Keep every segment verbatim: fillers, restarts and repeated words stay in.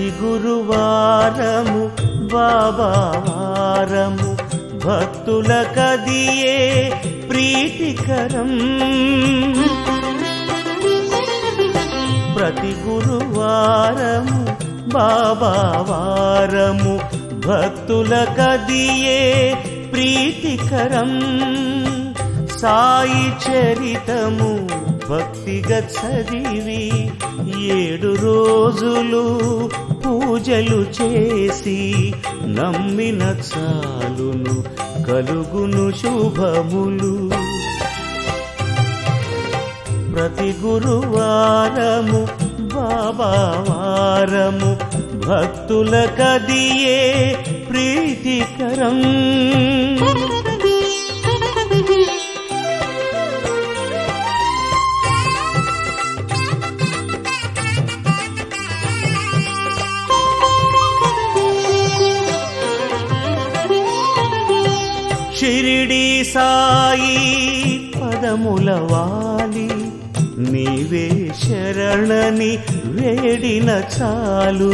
ప్రతి గురువారము బాబా వారము భక్తుల కదియే ప్రీతికరం. ప్రతి గురువారము బాబా వారము భక్తుల కదియే ప్రీతికరం. సాయి చరితము భక్తిగా చదివి ఏడు రోజులు పూజలు చేసి నమ్మిన చాలును కలుగును శుభములు. ప్రతి గురువారము బాబా వారము భక్తుల కదియే ప్రీతికరం. షిరిడి సాయి పదముల వాలి నీవే శరణని వేడిన చాలు.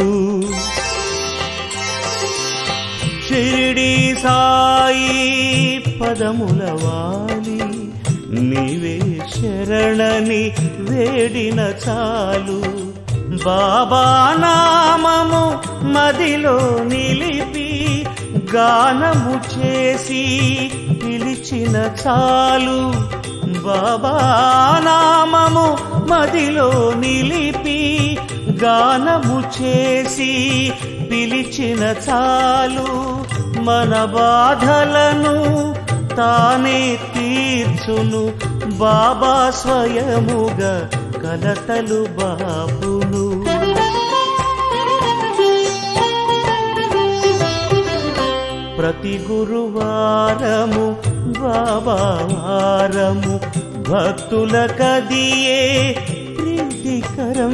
షిరిడి సాయి పదముల వాలి నీవే శరణని వేడిన చాలు. బాబా నామము మదిలో నిలిపి గానము చేసి పిలిచిన చాలు. బాబా నామము మదిలో నిలిపి గానము చేసి పిలిచిన చాలు. మన బాధలను తానే తీర్చును బాబా స్వయముగా కలతలు బాపును. ప్రతి గురువారము బాబా వారము భక్తుల కదియే ప్రీతికరం.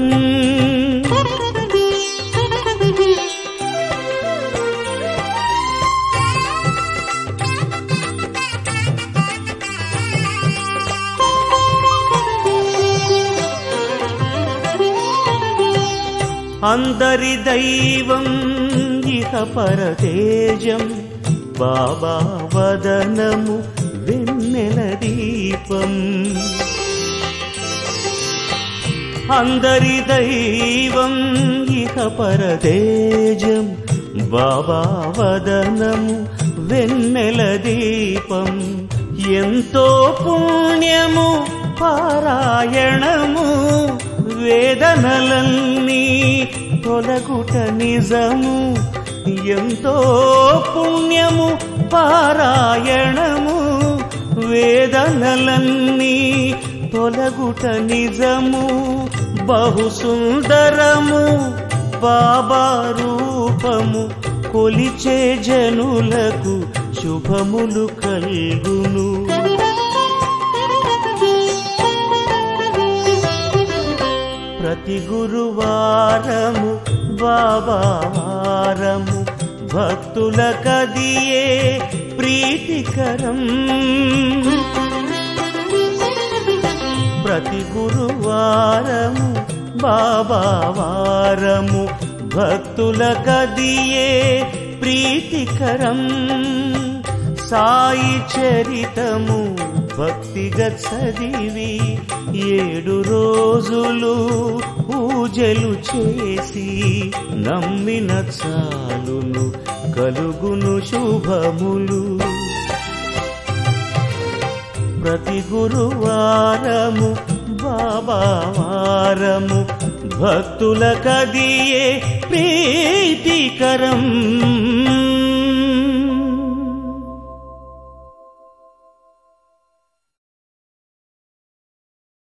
అందరి దైవం ఇహ పరతేజం బాబా వదనము వెన్నెల దీపం. అందరి దైవం ఇహ పరతేజం బాబా వదనము వెన్నెల దీపం. ఎంతో పుణ్యము పారాయణము వేదనలన్నీ తొలగుట నిజము. ఎంతో పుణ్యము పారాయణము వేదనలన్నీ తొలగుట నిజము. బహు సుందరము బాబా రూపము కొలిచే జనులకు శుభములు కల్గును. ప్రతి గురువారము బాబా వారము భక్తుల కదియే ప్రీతికరం. ప్రతి గురువారము బాబా వారము భక్తుల కదియే ప్రీతికరం. సాయి చరితము భక్తిగా చదివి ఏడు రోజులు పూజలు చేసి నమ్మిన చాలును కలుగును శుభములు. ప్రతి గురువారము బాబా వారము భక్తుల కదియే ప్రీతికరం.